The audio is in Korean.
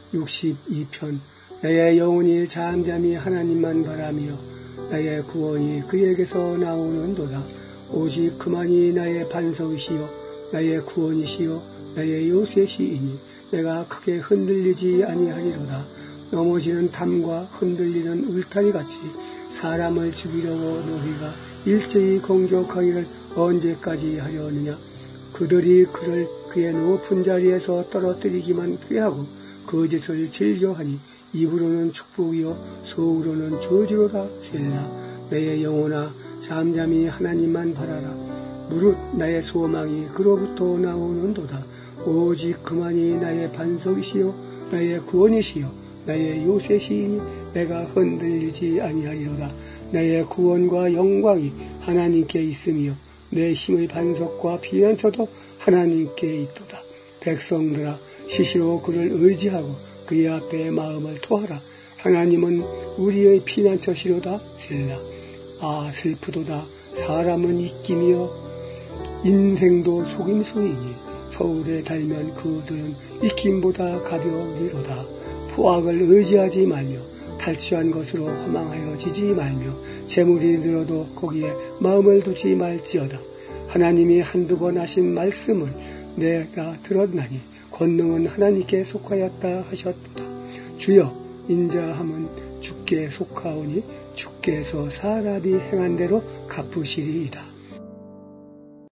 62편. 나의 영혼이 잠잠히 하나님만 바라며 나의 구원이 그에게서 나오는도다. 오직 그만이 나의 반석이시요 나의 구원이시요 나의 요새시이니 내가 크게 흔들리지 아니하리로다. 넘어지는 담과 흔들리는 울타리같이 사람을 죽이려고 너희가 일제히 공격하기를 언제까지 하려느냐. 그들이 그를 그의 높은 자리에서 떨어뜨리기만 꾀하고 거짓을 즐겨하니 입으로는 축복이요 속으로는 저주로다. 셀라. 내 영혼아 잠잠히 하나님만 바라라. 무릇 나의 소망이 그로부터 나오는도다. 오직 그만이 나의 반석이시요 나의 구원이시요 나의 요새시이니 내가 흔들리지 아니하리로다. 나의 구원과 영광이 하나님께 있으며 내 힘의 반석과 피난처도 하나님께 있도다. 백성들아 시시로 그를 의지하고 그의 앞에 마음을 토하라. 하나님은 우리의 피난처시로다. 셀라. 아 슬프도다. 사람은 익기며 인생도 속임수이니 서울에 달면 그들은 익힘보다 가벼우리로다. 포악을 의지하지 말며 탈취한 것으로 허망하여지지 말며 재물이 늘어도 거기에 마음을 두지 말지어다. 하나님이 한두 번 하신 말씀을 내가 들었나니 권능은 하나님께 속하였다 하셨도다. 주여 인자함은 주께 속하오니 주께서 사람이 행한 대로 갚으시리이다.